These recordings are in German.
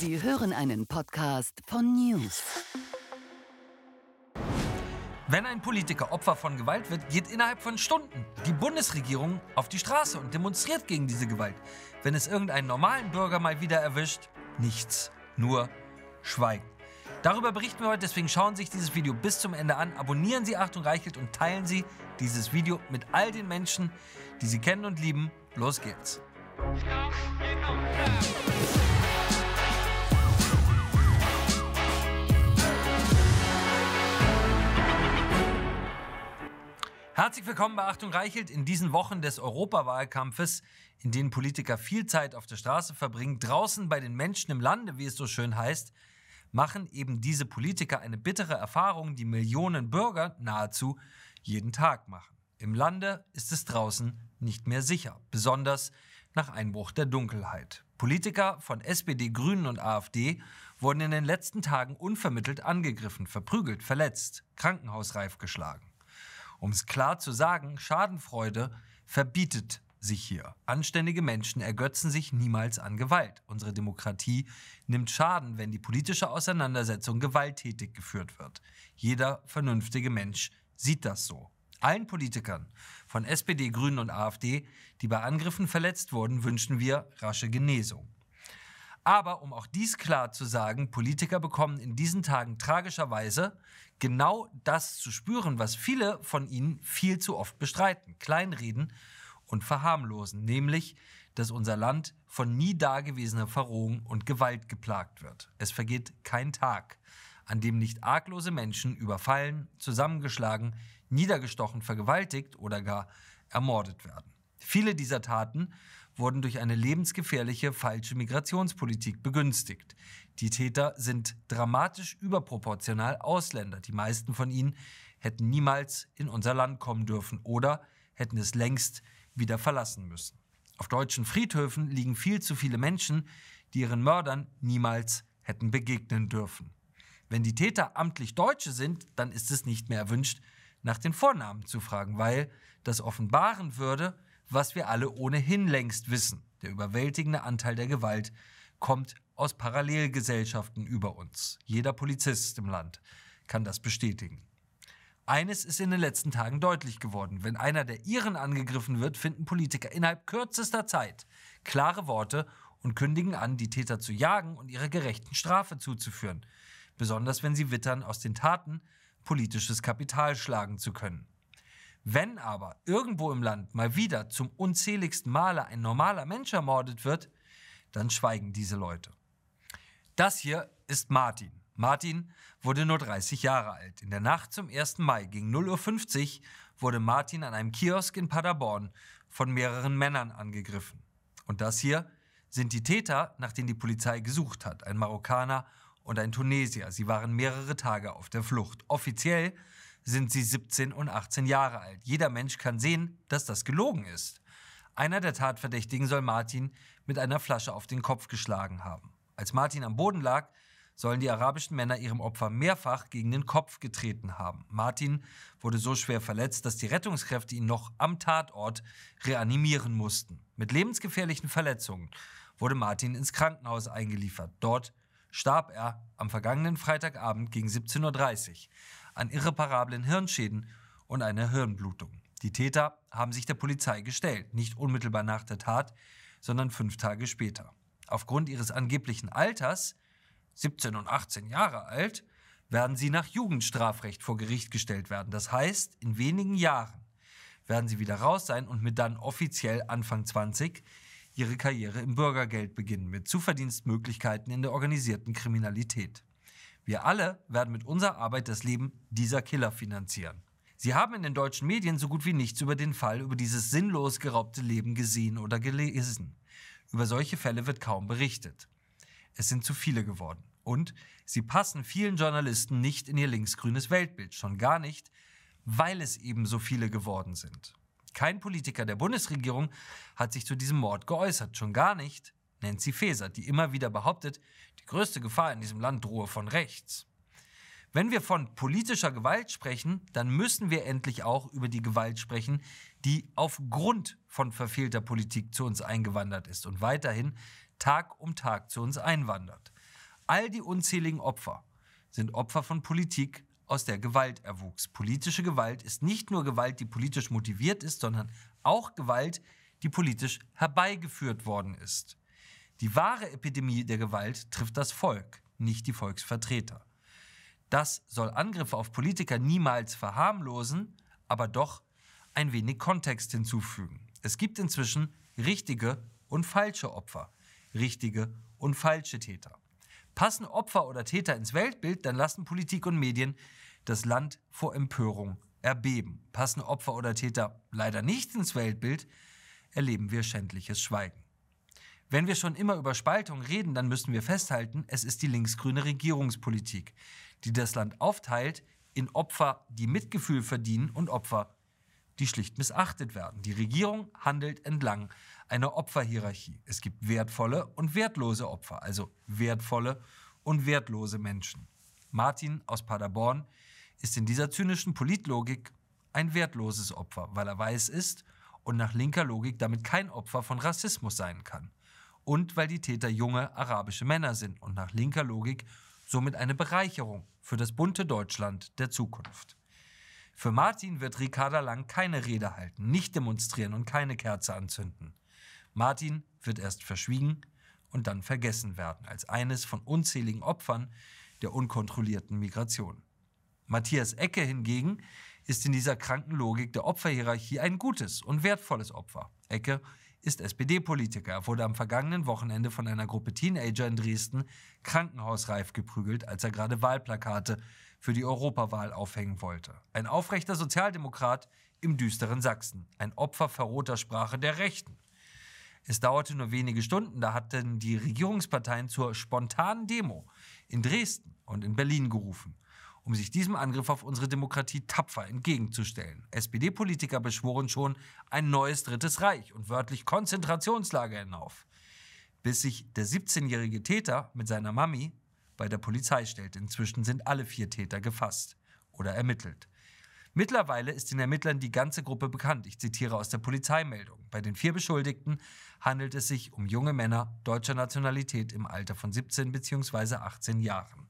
Sie hören einen Podcast von News. Wenn ein Politiker Opfer von Gewalt wird, geht innerhalb von Stunden die Bundesregierung auf die Straße und demonstriert gegen diese Gewalt. Wenn es irgendeinen normalen Bürger mal wieder erwischt, nichts, nur Schweigen. Darüber berichten wir heute, deswegen schauen Sie sich dieses Video bis zum Ende an, abonnieren Sie Achtung Reichelt und teilen Sie dieses Video mit all den Menschen, die Sie kennen und lieben. Los geht's. Herzlich willkommen bei Achtung Reichelt in diesen Wochen des Europawahlkampfes, in denen Politiker viel Zeit auf der Straße verbringen. Draußen bei den Menschen im Lande, wie es so schön heißt, machen eben diese Politiker eine bittere Erfahrung, die Millionen Bürger nahezu jeden Tag machen. Im Lande ist es draußen nicht mehr sicher, besonders nach Einbruch der Dunkelheit. Politiker von SPD, Grünen und AfD wurden in den letzten Tagen unvermittelt angegriffen, verprügelt, verletzt, krankenhausreif geschlagen. Um es klar zu sagen, Schadenfreude verbietet sich hier. Anständige Menschen ergötzen sich niemals an Gewalt. Unsere Demokratie nimmt Schaden, wenn die politische Auseinandersetzung gewalttätig geführt wird. Jeder vernünftige Mensch sieht das so. Allen Politikern von SPD, Grünen und AfD, die bei Angriffen verletzt wurden, wünschen wir rasche Genesung. Aber um auch dies klar zu sagen, Politiker bekommen in diesen Tagen tragischerweise genau das zu spüren, was viele von ihnen viel zu oft bestreiten, kleinreden und verharmlosen, nämlich, dass unser Land von nie dagewesener Verrohung und Gewalt geplagt wird. Es vergeht kein Tag, an dem nicht arglose Menschen überfallen, zusammengeschlagen, niedergestochen, vergewaltigt oder gar ermordet werden. Viele dieser Taten wurden durch eine lebensgefährliche falsche Migrationspolitik begünstigt. Die Täter sind dramatisch überproportional Ausländer. Die meisten von ihnen hätten niemals in unser Land kommen dürfen oder hätten es längst wieder verlassen müssen. Auf deutschen Friedhöfen liegen viel zu viele Menschen, die ihren Mördern niemals hätten begegnen dürfen. Wenn die Täter amtlich Deutsche sind, dann ist es nicht mehr erwünscht, nach den Vornamen zu fragen, weil das offenbaren würde, was wir alle ohnehin längst wissen. Der überwältigende Anteil der Gewalt kommt aus Parallelgesellschaften über uns. Jeder Polizist im Land kann das bestätigen. Eines ist in den letzten Tagen deutlich geworden. Wenn einer der Iren angegriffen wird, finden Politiker innerhalb kürzester Zeit klare Worte und kündigen an, die Täter zu jagen und ihrer gerechten Strafe zuzuführen. Besonders wenn sie wittern, aus den Taten politisches Kapital schlagen zu können. Wenn aber irgendwo im Land mal wieder zum unzähligsten Male ein normaler Mensch ermordet wird, dann schweigen diese Leute. Das hier ist Martin. Martin wurde nur 30 Jahre alt. In der Nacht zum 1. Mai gegen 0:50 Uhr wurde Martin an einem Kiosk in Paderborn von mehreren Männern angegriffen. Und das hier sind die Täter, nach denen die Polizei gesucht hat. Ein Marokkaner und ein Tunesier. Sie waren mehrere Tage auf der Flucht. Offiziell sind sie 17 und 18 Jahre alt. Jeder Mensch kann sehen, dass das gelogen ist. Einer der Tatverdächtigen soll Martin mit einer Flasche auf den Kopf geschlagen haben. Als Martin am Boden lag, sollen die arabischen Männer ihrem Opfer mehrfach gegen den Kopf getreten haben. Martin wurde so schwer verletzt, dass die Rettungskräfte ihn noch am Tatort reanimieren mussten. Mit lebensgefährlichen Verletzungen wurde Martin ins Krankenhaus eingeliefert. Dort starb er am vergangenen Freitagabend gegen 17:30 Uhr an irreparablen Hirnschäden und einer Hirnblutung. Die Täter haben sich der Polizei gestellt, nicht unmittelbar nach der Tat, sondern 5 Tage später. Aufgrund ihres angeblichen Alters, 17 und 18 Jahre alt, werden sie nach Jugendstrafrecht vor Gericht gestellt werden. Das heißt, in wenigen Jahren werden sie wieder raus sein und mit dann offiziell Anfang 20 ihre Karriere im Bürgergeld beginnen, mit Zuverdienstmöglichkeiten in der organisierten Kriminalität. Wir alle werden mit unserer Arbeit das Leben dieser Killer finanzieren. Sie haben in den deutschen Medien so gut wie nichts über den Fall, über dieses sinnlos geraubte Leben gesehen oder gelesen. Über solche Fälle wird kaum berichtet. Es sind zu viele geworden. Und sie passen vielen Journalisten nicht in ihr linksgrünes Weltbild. Schon gar nicht, weil es eben so viele geworden sind. Kein Politiker der Bundesregierung hat sich zu diesem Mord geäußert. Schon gar nicht Nancy Faeser, die immer wieder behauptet, die größte Gefahr in diesem Land drohe von rechts. Wenn wir von politischer Gewalt sprechen, dann müssen wir endlich auch über die Gewalt sprechen, die aufgrund von verfehlter Politik zu uns eingewandert ist und weiterhin Tag um Tag zu uns einwandert. All die unzähligen Opfer sind Opfer von Politik, aus der Gewalt erwuchs. Politische Gewalt ist nicht nur Gewalt, die politisch motiviert ist, sondern auch Gewalt, die politisch herbeigeführt worden ist. Die wahre Epidemie der Gewalt trifft das Volk, nicht die Volksvertreter. Das soll Angriffe auf Politiker niemals verharmlosen, aber doch ein wenig Kontext hinzufügen. Es gibt inzwischen richtige und falsche Opfer, richtige und falsche Täter. Passen Opfer oder Täter ins Weltbild, dann lassen Politik und Medien das Land vor Empörung erbeben. Passen Opfer oder Täter leider nicht ins Weltbild, erleben wir schändliches Schweigen. Wenn wir schon immer über Spaltung reden, dann müssen wir festhalten, es ist die linksgrüne Regierungspolitik, die das Land aufteilt in Opfer, die Mitgefühl verdienen und Opfer, die schlicht missachtet werden. Die Regierung handelt entlang einer Opferhierarchie. Es gibt wertvolle und wertlose Opfer, also wertvolle und wertlose Menschen. Martin aus Paderborn ist in dieser zynischen Politlogik ein wertloses Opfer, weil er weiß ist und nach linker Logik damit kein Opfer von Rassismus sein kann. Und weil die Täter junge arabische Männer sind und nach linker Logik somit eine Bereicherung für das bunte Deutschland der Zukunft. Für Martin wird Ricarda Lang keine Rede halten, nicht demonstrieren und keine Kerze anzünden. Martin wird erst verschwiegen und dann vergessen werden, als eines von unzähligen Opfern der unkontrollierten Migration. Matthias Ecke hingegen ist in dieser kranken Logik der Opferhierarchie ein gutes und wertvolles Opfer. Ecke ist SPD-Politiker. Er wurde am vergangenen Wochenende von einer Gruppe Teenager in Dresden krankenhausreif geprügelt, als er gerade Wahlplakate für die Europawahl aufhängen wollte. Ein aufrechter Sozialdemokrat im düsteren Sachsen. Ein Opfer verrohter Sprache der Rechten. Es dauerte nur wenige Stunden, da hatten die Regierungsparteien zur spontanen Demo in Dresden und in Berlin gerufen, um sich diesem Angriff auf unsere Demokratie tapfer entgegenzustellen. SPD-Politiker beschworen schon ein neues Drittes Reich und wörtlich Konzentrationslager hinauf, bis sich der 17-jährige Täter mit seiner Mami bei der Polizei stellte. Inzwischen sind alle 4 Täter gefasst oder ermittelt. Mittlerweile ist den Ermittlern die ganze Gruppe bekannt. Ich zitiere aus der Polizeimeldung. Bei den 4 Beschuldigten handelt es sich um junge Männer deutscher Nationalität im Alter von 17 bzw. 18 Jahren.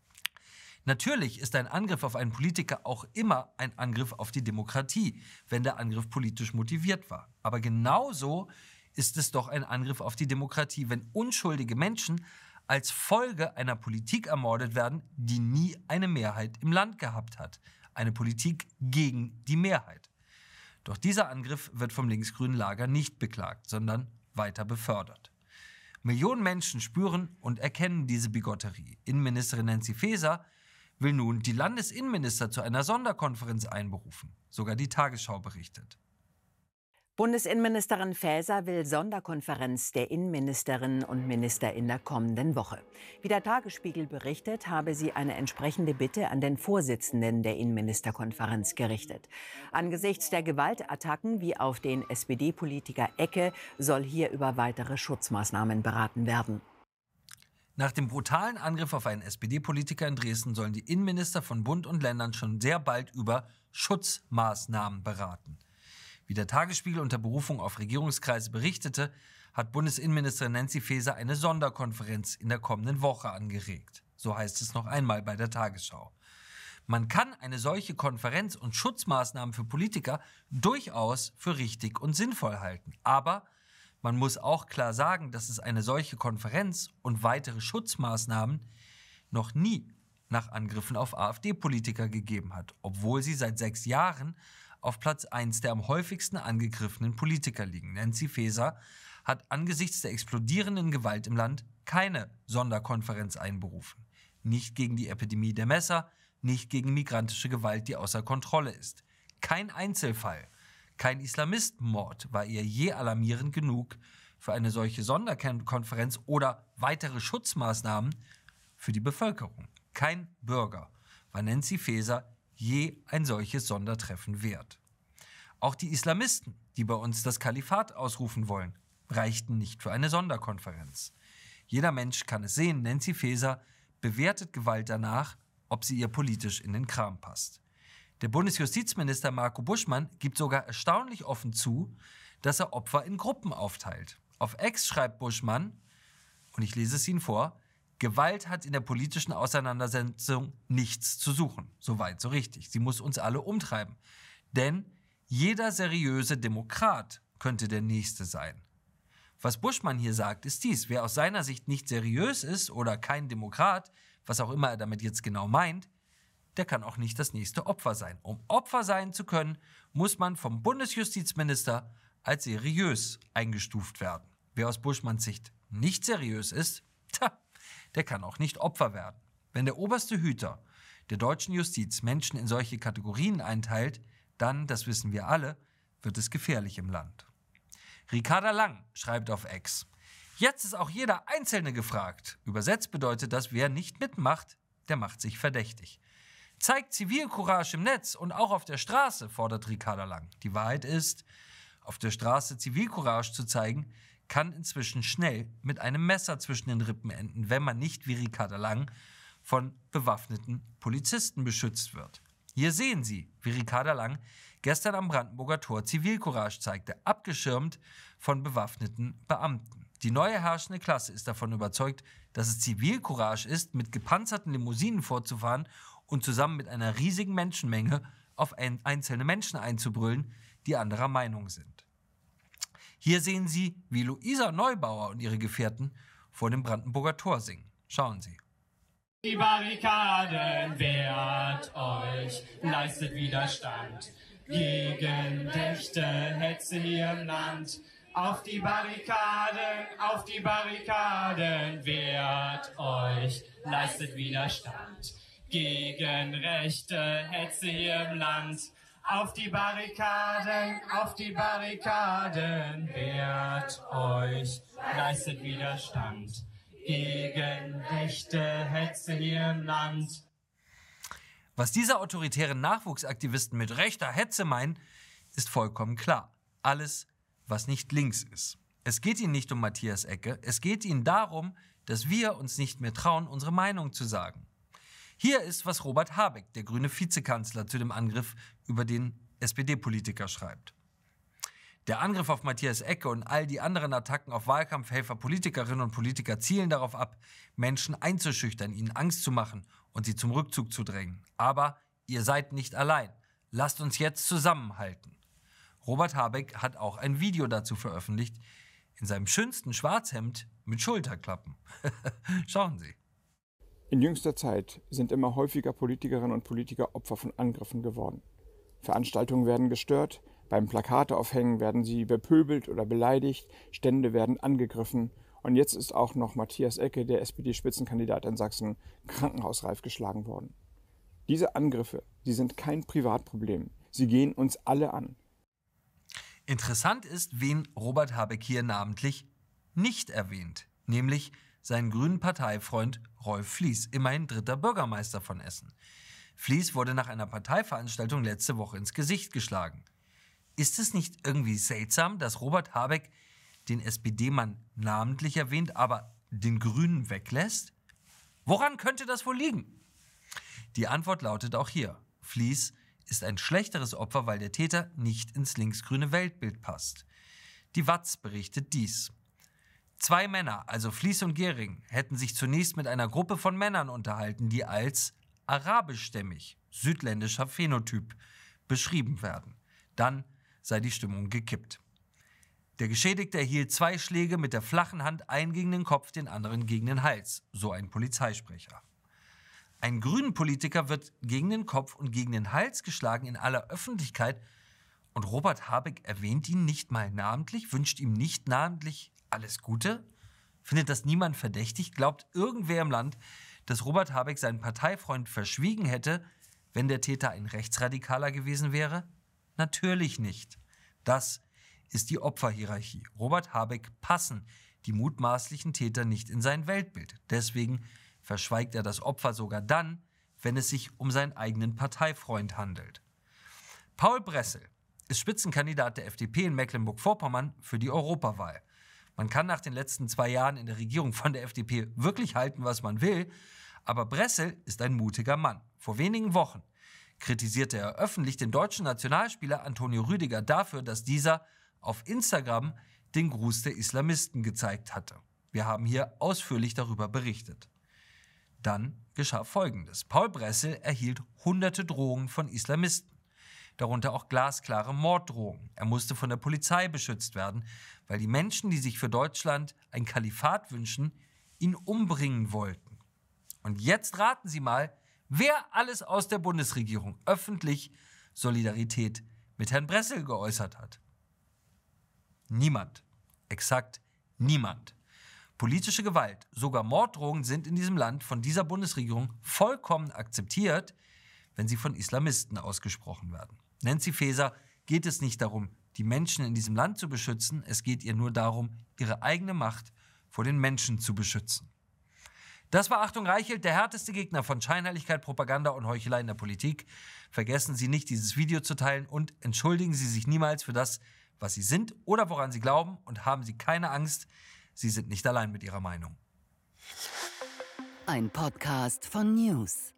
Natürlich ist ein Angriff auf einen Politiker auch immer ein Angriff auf die Demokratie, wenn der Angriff politisch motiviert war. Aber genauso ist es doch ein Angriff auf die Demokratie, wenn unschuldige Menschen als Folge einer Politik ermordet werden, die nie eine Mehrheit im Land gehabt hat. Eine Politik gegen die Mehrheit. Doch dieser Angriff wird vom linksgrünen Lager nicht beklagt, sondern weiter befördert. Millionen Menschen spüren und erkennen diese Bigotterie. Innenministerin Nancy Faeser will nun die Landesinnenminister zu einer Sonderkonferenz einberufen. Sogar die Tagesschau berichtet. Bundesinnenministerin Faeser will Sonderkonferenz der Innenministerinnen und Minister in der kommenden Woche. Wie der Tagesspiegel berichtet, habe sie eine entsprechende Bitte an den Vorsitzenden der Innenministerkonferenz gerichtet. Angesichts der Gewaltattacken wie auf den SPD-Politiker Ecke soll hier über weitere Schutzmaßnahmen beraten werden. Nach dem brutalen Angriff auf einen SPD-Politiker in Dresden sollen die Innenminister von Bund und Ländern schon sehr bald über Schutzmaßnahmen beraten. Wie der Tagesspiegel unter Berufung auf Regierungskreise berichtete, hat Bundesinnenministerin Nancy Faeser eine Sonderkonferenz in der kommenden Woche angeregt. So heißt es noch einmal bei der Tagesschau. Man kann eine solche Konferenz und Schutzmaßnahmen für Politiker durchaus für richtig und sinnvoll halten. Aber man muss auch klar sagen, dass es eine solche Konferenz und weitere Schutzmaßnahmen noch nie nach Angriffen auf AfD-Politiker gegeben hat, obwohl sie seit 6 Jahren auf Platz 1 der am häufigsten angegriffenen Politiker liegen. Nancy Faeser hat angesichts der explodierenden Gewalt im Land keine Sonderkonferenz einberufen. Nicht gegen die Epidemie der Messer, nicht gegen migrantische Gewalt, die außer Kontrolle ist. Kein Einzelfall, kein Islamistenmord war ihr je alarmierend genug für eine solche Sonderkonferenz oder weitere Schutzmaßnahmen für die Bevölkerung. Kein Bürger war Nancy Faeser je ein solches Sondertreffen wert. Auch die Islamisten, die bei uns das Kalifat ausrufen wollen, reichten nicht für eine Sonderkonferenz. Jeder Mensch kann es sehen, Nancy Faeser bewertet Gewalt danach, ob sie ihr politisch in den Kram passt. Der Bundesjustizminister Marco Buschmann gibt sogar erstaunlich offen zu, dass er Opfer in Gruppen aufteilt. Auf X schreibt Buschmann, und ich lese es Ihnen vor, Gewalt hat in der politischen Auseinandersetzung nichts zu suchen. Soweit, so richtig. Sie muss uns alle umtreiben. Denn jeder seriöse Demokrat könnte der Nächste sein. Was Buschmann hier sagt, ist dies: Wer aus seiner Sicht nicht seriös ist oder kein Demokrat, was auch immer er damit jetzt genau meint, der kann auch nicht das nächste Opfer sein. Um Opfer sein zu können, muss man vom Bundesjustizminister als seriös eingestuft werden. Wer aus Buschmanns Sicht nicht seriös ist, der kann auch nicht Opfer werden. Wenn der oberste Hüter der deutschen Justiz Menschen in solche Kategorien einteilt, dann, das wissen wir alle, wird es gefährlich im Land. Ricarda Lang schreibt auf X: Jetzt ist auch jeder Einzelne gefragt. Übersetzt bedeutet das, wer nicht mitmacht, der macht sich verdächtig. Zeigt Zivilcourage im Netz und auch auf der Straße, fordert Ricarda Lang. Die Wahrheit ist, auf der Straße Zivilcourage zu zeigen, kann inzwischen schnell mit einem Messer zwischen den Rippen enden, wenn man nicht wie Ricarda Lang von bewaffneten Polizisten beschützt wird. Hier sehen Sie, wie Ricarda Lang gestern am Brandenburger Tor Zivilcourage zeigte, abgeschirmt von bewaffneten Beamten. Die neue herrschende Klasse ist davon überzeugt, dass es Zivilcourage ist, mit gepanzerten Limousinen vorzufahren und zusammen mit einer riesigen Menschenmenge auf einzelne Menschen einzubrüllen, die anderer Meinung sind. Hier sehen Sie, wie Luisa Neubauer und ihre Gefährten vor dem Brandenburger Tor singen. Schauen Sie. Die Barrikaden wehrt euch, leistet Widerstand gegen rechte Hetze hier im Land. Auf die Barrikaden wehrt euch, leistet Widerstand gegen rechte Hetze hier im Land. Auf die Barrikaden wehrt euch, leistet Widerstand gegen rechte Hetze hier im Land. Was diese autoritären Nachwuchsaktivisten mit rechter Hetze meinen, ist vollkommen klar. Alles, was nicht links ist. Es geht ihnen nicht um Matthias Ecke, es geht ihnen darum, dass wir uns nicht mehr trauen, unsere Meinung zu sagen. Hier ist, was Robert Habeck, der grüne Vizekanzler, zu dem Angriff über den SPD-Politiker schreibt. Der Angriff auf Matthias Ecke und all die anderen Attacken auf Wahlkampfhelfer, Politikerinnen und Politiker zielen darauf ab, Menschen einzuschüchtern, ihnen Angst zu machen und sie zum Rückzug zu drängen. Aber ihr seid nicht allein. Lasst uns jetzt zusammenhalten. Robert Habeck hat auch ein Video dazu veröffentlicht, in seinem schönsten Schwarzhemd mit Schulterklappen. Schauen Sie. In jüngster Zeit sind immer häufiger Politikerinnen und Politiker Opfer von Angriffen geworden. Veranstaltungen werden gestört, beim Plakate aufhängen werden sie bepöbelt oder beleidigt, Stände werden angegriffen und jetzt ist auch noch Matthias Ecke, der SPD-Spitzenkandidat in Sachsen, krankenhausreif geschlagen worden. Diese Angriffe, sie sind kein Privatproblem, sie gehen uns alle an. Interessant ist, wen Robert Habeck hier namentlich nicht erwähnt, nämlich seinen grünen Parteifreund Rolf Flies, immerhin 3. Bürgermeister von Essen. Flies wurde nach einer Parteiveranstaltung letzte Woche ins Gesicht geschlagen. Ist es nicht irgendwie seltsam, dass Robert Habeck den SPD-Mann namentlich erwähnt, aber den Grünen weglässt? Woran könnte das wohl liegen? Die Antwort lautet auch hier: Flies ist ein schlechteres Opfer, weil der Täter nicht ins linksgrüne Weltbild passt. Die Watz berichtet dies. 2 Männer, also Flies und Gehring, hätten sich zunächst mit einer Gruppe von Männern unterhalten, die als arabischstämmig, südländischer Phänotyp beschrieben werden. Dann sei die Stimmung gekippt. Der Geschädigte erhielt 2 Schläge mit der flachen Hand, einen gegen den Kopf, den anderen gegen den Hals, so ein Polizeisprecher. Ein grünen Politiker wird gegen den Kopf und gegen den Hals geschlagen in aller Öffentlichkeit und Robert Habeck erwähnt ihn nicht mal namentlich, wünscht ihm nicht namentlich alles Gute? Findet das niemand verdächtig? Glaubt irgendwer im Land, dass Robert Habeck seinen Parteifreund verschwiegen hätte, wenn der Täter ein Rechtsradikaler gewesen wäre? Natürlich nicht. Das ist die Opferhierarchie. Robert Habeck passen die mutmaßlichen Täter nicht in sein Weltbild. Deswegen verschweigt er das Opfer sogar dann, wenn es sich um seinen eigenen Parteifreund handelt. Paul Bressel ist Spitzenkandidat der FDP in Mecklenburg-Vorpommern für die Europawahl. Man kann nach den letzten 2 Jahren in der Regierung von der FDP wirklich halten, was man will, aber Bressel ist ein mutiger Mann. Vor wenigen Wochen kritisierte er öffentlich den deutschen Nationalspieler Antonio Rüdiger dafür, dass dieser auf Instagram den Gruß der Islamisten gezeigt hatte. Wir haben hier ausführlich darüber berichtet. Dann geschah Folgendes. Paul Bressel erhielt hunderte Drohungen von Islamisten, darunter auch glasklare Morddrohungen. Er musste von der Polizei beschützt werden, weil die Menschen, die sich für Deutschland ein Kalifat wünschen, ihn umbringen wollten. Und jetzt raten Sie mal, wer alles aus der Bundesregierung öffentlich Solidarität mit Herrn Bressel geäußert hat. Niemand. Exakt niemand. Politische Gewalt, sogar Morddrohungen sind in diesem Land von dieser Bundesregierung vollkommen akzeptiert, wenn sie von Islamisten ausgesprochen werden. Nancy Faeser geht es nicht darum, die Menschen in diesem Land zu beschützen, es geht ihr nur darum, ihre eigene Macht vor den Menschen zu beschützen. Das war Achtung Reichelt, der härteste Gegner von Scheinheiligkeit, Propaganda und Heuchelei in der Politik. Vergessen Sie nicht, dieses Video zu teilen und entschuldigen Sie sich niemals für das, was Sie sind oder woran Sie glauben, und haben Sie keine Angst, Sie sind nicht allein mit Ihrer Meinung. Ein Podcast von News.